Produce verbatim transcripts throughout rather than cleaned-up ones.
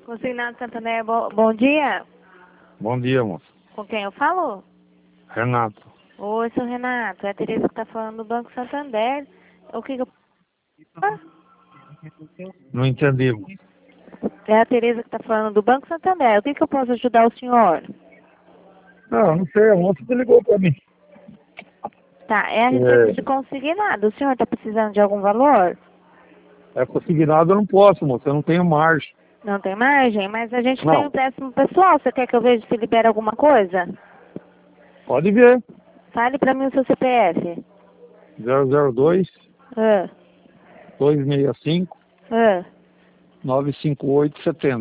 Consignado Santander, bo bom dia. Bom dia, moça. Com quem eu falo? Renato. Oi, seu Renato. É a Tereza que tá falando do Banco Santander. O que que eu... Ah, Não entendi, moça. é a Tereza que tá falando do Banco Santander. O que que eu posso ajudar o senhor? Não, não sei, a moça que ligou pra mim. Tá, é a respeito É, de consignado. O senhor tá precisando de algum valor? é consignado, eu não posso, moça, eu não tenho margem. Não tem margem, mas a gente tem um Não, empréstimo pessoal. Você quer que eu veja se libera alguma coisa? pode ver. Fale pra mim o seu C P F. zero zero dois, Ah, dois seis cinco, ah. nove cinco oito sete zero.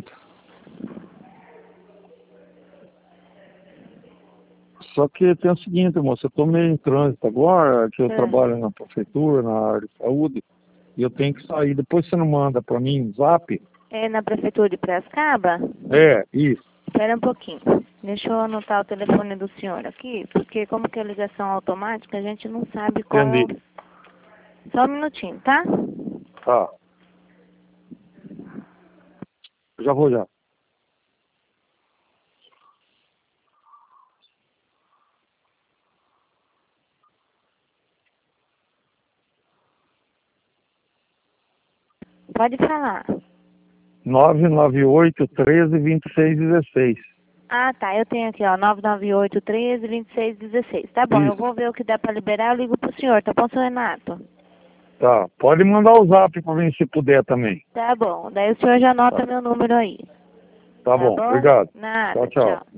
Só que tem o seguinte, moça, eu tô meio em trânsito agora, que eu Ah. trabalho na prefeitura, na área de saúde, e eu tenho que sair. Depois você não manda pra mim um zap? É na prefeitura de Piracicaba? É, isso. Espera um pouquinho. Deixa eu anotar o telefone do senhor aqui, porque como que é ligação automática, a gente não sabe qual é o... Entendi. Só um minutinho, tá? Tá. Já vou já. Pode falar. nove nove oito, um três, dois seis um seis. Ah, tá. Eu tenho aqui, ó, nove nove oito, treze, vinte e seis, dezesseis. Tá bom, eu Isso. vou ver o que dá pra liberar, eu ligo pro senhor, tá bom, seu Renato? Tá. Pode mandar o zap pra mim se puder também. Tá bom. Daí o senhor já anota Tá, meu número aí. tá Tá bom. bom? Obrigado. Nada, Tchau, tchau. tchau.